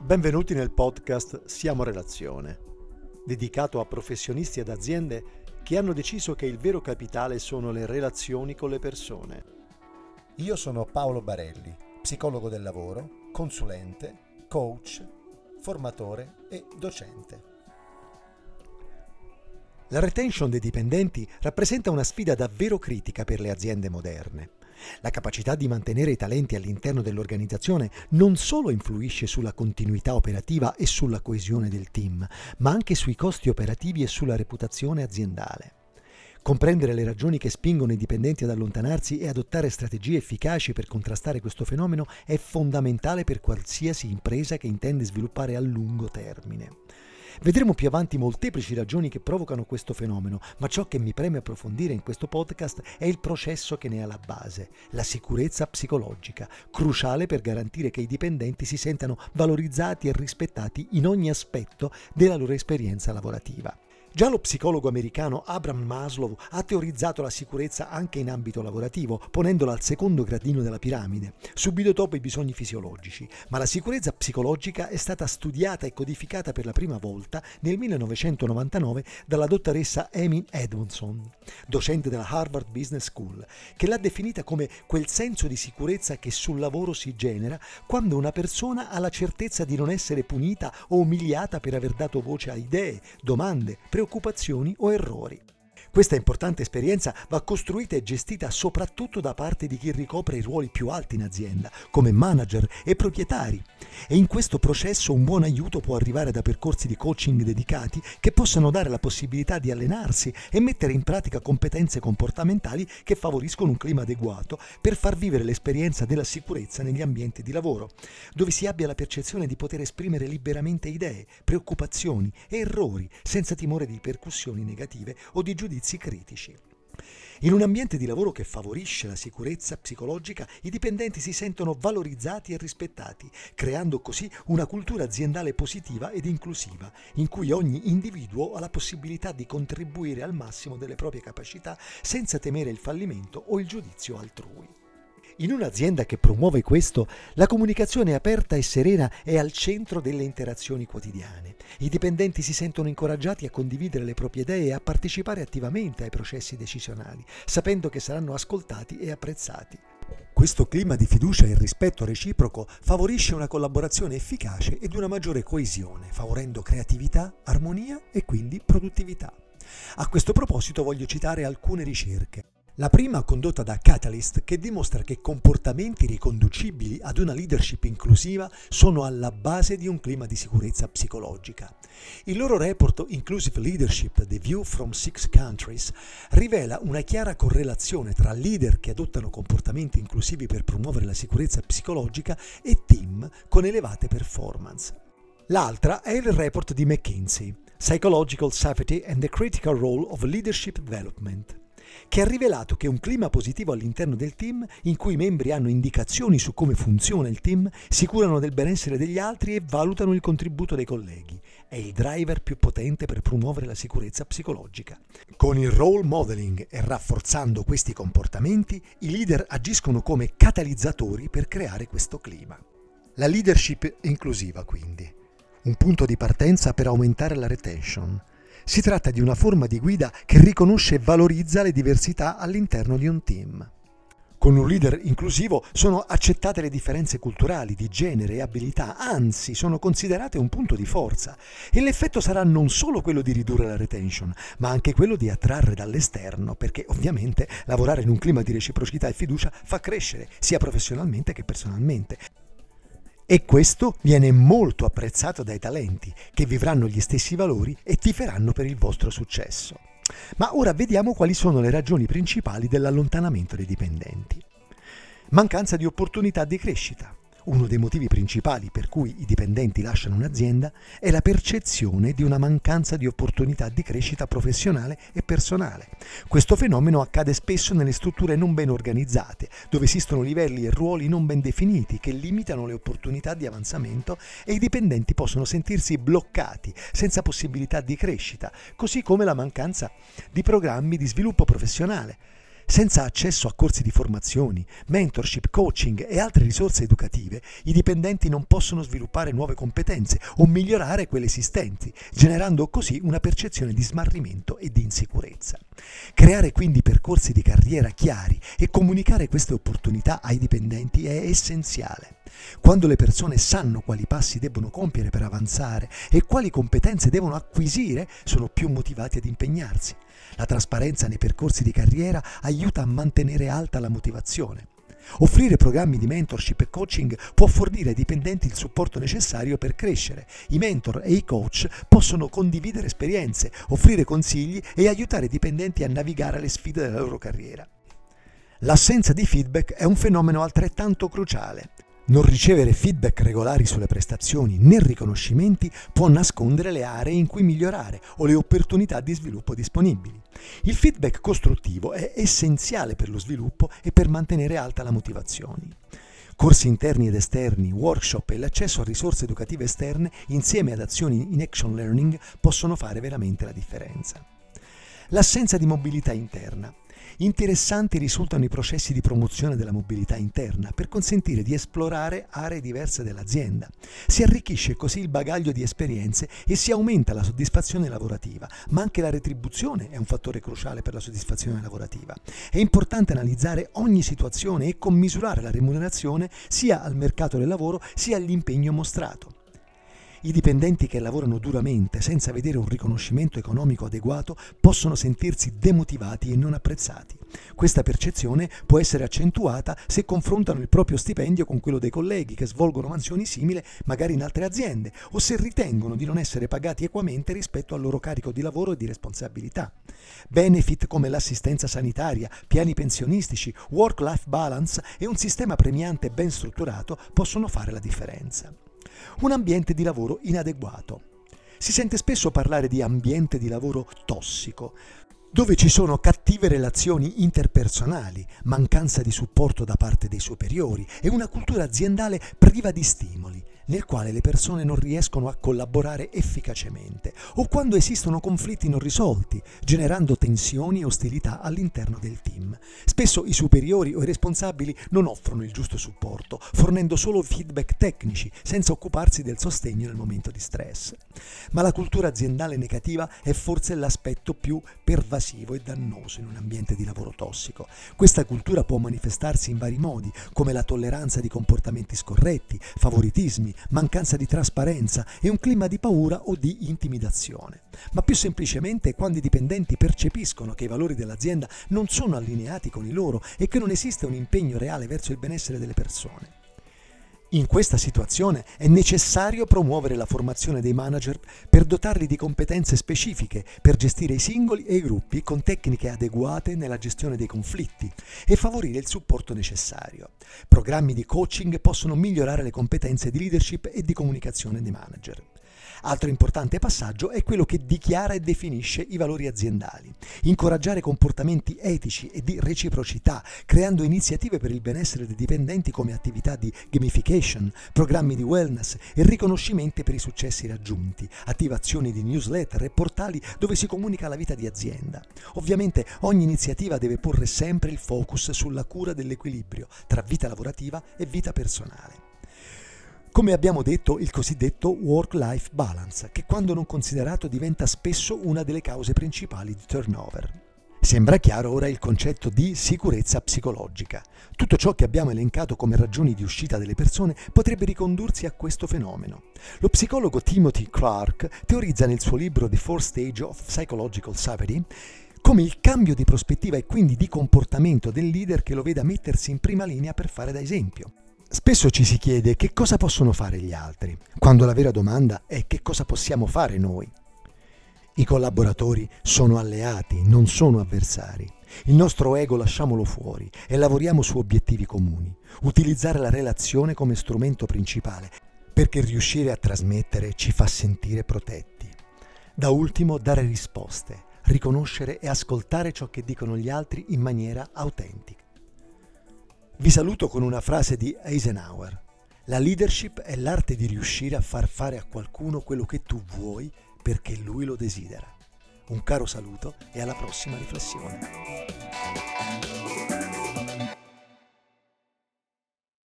Benvenuti nel podcast Siamo Relazione, dedicato a professionisti ed aziende che hanno deciso che il vero capitale sono le relazioni con le persone. Io sono Paolo Barelli, psicologo del lavoro, consulente, coach, formatore e docente. La retention dei dipendenti rappresenta una sfida davvero critica per le aziende moderne. La capacità di mantenere i talenti all'interno dell'organizzazione non solo influisce sulla continuità operativa e sulla coesione del team, ma anche sui costi operativi e sulla reputazione aziendale. Comprendere le ragioni che spingono i dipendenti ad allontanarsi e adottare strategie efficaci per contrastare questo fenomeno è fondamentale per qualsiasi impresa che intende sviluppare a lungo termine. Vedremo più avanti molteplici ragioni che provocano questo fenomeno, ma ciò che mi preme approfondire in questo podcast è il processo che ne è alla base, la sicurezza psicologica, cruciale per garantire che i dipendenti si sentano valorizzati e rispettati in ogni aspetto della loro esperienza lavorativa. Già lo psicologo americano Abraham Maslow ha teorizzato la sicurezza anche in ambito lavorativo, ponendola al secondo gradino della piramide, subito dopo i bisogni fisiologici, ma la sicurezza psicologica è stata studiata e codificata per la prima volta nel 1999 dalla dottoressa Amy Edmondson, docente della Harvard Business School, che l'ha definita come quel senso di sicurezza che sul lavoro si genera quando una persona ha la certezza di non essere punita o umiliata per aver dato voce a idee, domande, preoccupazioni o errori. Questa importante esperienza va costruita e gestita soprattutto da parte di chi ricopre i ruoli più alti in azienda, come manager e proprietari. E in questo processo un buon aiuto può arrivare da percorsi di coaching dedicati che possano dare la possibilità di allenarsi e mettere in pratica competenze comportamentali che favoriscono un clima adeguato per far vivere l'esperienza della sicurezza negli ambienti di lavoro, dove si abbia la percezione di poter esprimere liberamente idee, preoccupazioni e errori senza timore di ripercussioni negative o di giudizi critici. In un ambiente di lavoro che favorisce la sicurezza psicologica, i dipendenti si sentono valorizzati e rispettati, creando così una cultura aziendale positiva ed inclusiva, in cui ogni individuo ha la possibilità di contribuire al massimo delle proprie capacità senza temere il fallimento o il giudizio altrui. In un'azienda che promuove questo, la comunicazione aperta e serena è al centro delle interazioni quotidiane. I dipendenti si sentono incoraggiati a condividere le proprie idee e a partecipare attivamente ai processi decisionali, sapendo che saranno ascoltati e apprezzati. Questo clima di fiducia e rispetto reciproco favorisce una collaborazione efficace ed una maggiore coesione, favorendo creatività, armonia e quindi produttività. A questo proposito voglio citare alcune ricerche. La prima condotta da Catalyst, che dimostra che comportamenti riconducibili ad una leadership inclusiva sono alla base di un clima di sicurezza psicologica. Il loro report Inclusive Leadership: The View from 6 Countries rivela una chiara correlazione tra leader che adottano comportamenti inclusivi per promuovere la sicurezza psicologica e team con elevate performance. L'altra è il report di McKinsey, Psychological Safety and the Critical Role of Leadership Development, che ha rivelato che un clima positivo all'interno del team, in cui i membri hanno indicazioni su come funziona il team, si curano del benessere degli altri e valutano il contributo dei colleghi, è il driver più potente per promuovere la sicurezza psicologica. Con il role modeling e rafforzando questi comportamenti, i leader agiscono come catalizzatori per creare questo clima. La leadership inclusiva, quindi, un punto di partenza per aumentare la retention. Si tratta di una forma di guida che riconosce e valorizza le diversità all'interno di un team. Con un leader inclusivo sono accettate le differenze culturali, di genere e abilità, anzi sono considerate un punto di forza. E l'effetto sarà non solo quello di ridurre la retention, ma anche quello di attrarre dall'esterno, perché ovviamente lavorare in un clima di reciprocità e fiducia fa crescere, sia professionalmente che personalmente. E questo viene molto apprezzato dai talenti, che vivranno gli stessi valori e tiferanno per il vostro successo. Ma ora vediamo quali sono le ragioni principali dell'allontanamento dei dipendenti. Mancanza di opportunità di crescita. Uno dei motivi principali per cui i dipendenti lasciano un'azienda è la percezione di una mancanza di opportunità di crescita professionale e personale. Questo fenomeno accade spesso nelle strutture non ben organizzate, dove esistono livelli e ruoli non ben definiti che limitano le opportunità di avanzamento e i dipendenti possono sentirsi bloccati, senza possibilità di crescita, così come la mancanza di programmi di sviluppo professionale. Senza accesso a corsi di formazioni, mentorship, coaching e altre risorse educative, i dipendenti non possono sviluppare nuove competenze o migliorare quelle esistenti, generando così una percezione di smarrimento e di insicurezza. Creare quindi percorsi di carriera chiari e comunicare queste opportunità ai dipendenti è essenziale. Quando le persone sanno quali passi debbono compiere per avanzare e quali competenze devono acquisire, sono più motivati ad impegnarsi. La trasparenza nei percorsi di carriera aiuta a mantenere alta la motivazione. Offrire programmi di mentorship e coaching può fornire ai dipendenti il supporto necessario per crescere. I mentor e i coach possono condividere esperienze, offrire consigli e aiutare i dipendenti a navigare le sfide della loro carriera. L'assenza di feedback è un fenomeno altrettanto cruciale. Non ricevere feedback regolari sulle prestazioni né riconoscimenti può nascondere le aree in cui migliorare o le opportunità di sviluppo disponibili. Il feedback costruttivo è essenziale per lo sviluppo e per mantenere alta la motivazione. Corsi interni ed esterni, workshop e l'accesso a risorse educative esterne insieme ad azioni in action learning possono fare veramente la differenza. L'assenza di mobilità interna. Interessanti risultano i processi di promozione della mobilità interna per consentire di esplorare aree diverse dell'azienda. Si arricchisce così il bagaglio di esperienze e si aumenta la soddisfazione lavorativa, ma anche la retribuzione è un fattore cruciale per la soddisfazione lavorativa. È importante analizzare ogni situazione e commisurare la remunerazione sia al mercato del lavoro sia all'impegno mostrato. I dipendenti che lavorano duramente senza vedere un riconoscimento economico adeguato possono sentirsi demotivati e non apprezzati. Questa percezione può essere accentuata se confrontano il proprio stipendio con quello dei colleghi che svolgono mansioni simili magari in altre aziende o se ritengono di non essere pagati equamente rispetto al loro carico di lavoro e di responsabilità. Benefit come l'assistenza sanitaria, piani pensionistici, work-life balance e un sistema premiante ben strutturato possono fare la differenza. Un ambiente di lavoro inadeguato. Si sente spesso parlare di ambiente di lavoro tossico, dove ci sono cattive relazioni interpersonali, mancanza di supporto da parte dei superiori e una cultura aziendale priva di stimoli, nel quale le persone non riescono a collaborare efficacemente o quando esistono conflitti non risolti, generando tensioni e ostilità all'interno del team. Spesso i superiori o i responsabili non offrono il giusto supporto, fornendo solo feedback tecnici, senza occuparsi del sostegno nel momento di stress. Ma la cultura aziendale negativa è forse l'aspetto più pervasivo e dannoso in un ambiente di lavoro tossico. Questa cultura può manifestarsi in vari modi, come la tolleranza di comportamenti scorretti, favoritismi, mancanza di trasparenza e un clima di paura o di intimidazione. Ma più semplicemente quando i dipendenti percepiscono che i valori dell'azienda non sono allineati con i loro e che non esiste un impegno reale verso il benessere delle persone. In questa situazione è necessario promuovere la formazione dei manager per dotarli di competenze specifiche per gestire i singoli e i gruppi con tecniche adeguate nella gestione dei conflitti e favorire il supporto necessario. Programmi di coaching possono migliorare le competenze di leadership e di comunicazione dei manager. Altro importante passaggio è quello che dichiara e definisce i valori aziendali. Incoraggiare comportamenti etici e di reciprocità, creando iniziative per il benessere dei dipendenti come attività di gamification, programmi di wellness e riconoscimenti per i successi raggiunti, attivazioni di newsletter e portali dove si comunica la vita di azienda. Ovviamente ogni iniziativa deve porre sempre il focus sulla cura dell'equilibrio tra vita lavorativa e vita personale. Come abbiamo detto, il cosiddetto work-life balance, che quando non considerato diventa spesso una delle cause principali di turnover. Sembra chiaro ora il concetto di sicurezza psicologica. Tutto ciò che abbiamo elencato come ragioni di uscita delle persone potrebbe ricondursi a questo fenomeno. Lo psicologo Timothy Clark teorizza nel suo libro The Four Stages of Psychological Safety come il cambio di prospettiva e quindi di comportamento del leader che lo veda mettersi in prima linea per fare da esempio. Spesso ci si chiede che cosa possono fare gli altri, quando la vera domanda è che cosa possiamo fare noi. I collaboratori sono alleati, non sono avversari. Il nostro ego lasciamolo fuori e lavoriamo su obiettivi comuni. Utilizzare la relazione come strumento principale, perché riuscire a trasmettere ci fa sentire protetti. Da ultimo, dare risposte, riconoscere e ascoltare ciò che dicono gli altri in maniera autentica. Vi saluto con una frase di Eisenhower. La leadership è l'arte di riuscire a far fare a qualcuno quello che tu vuoi perché lui lo desidera. Un caro saluto e alla prossima riflessione.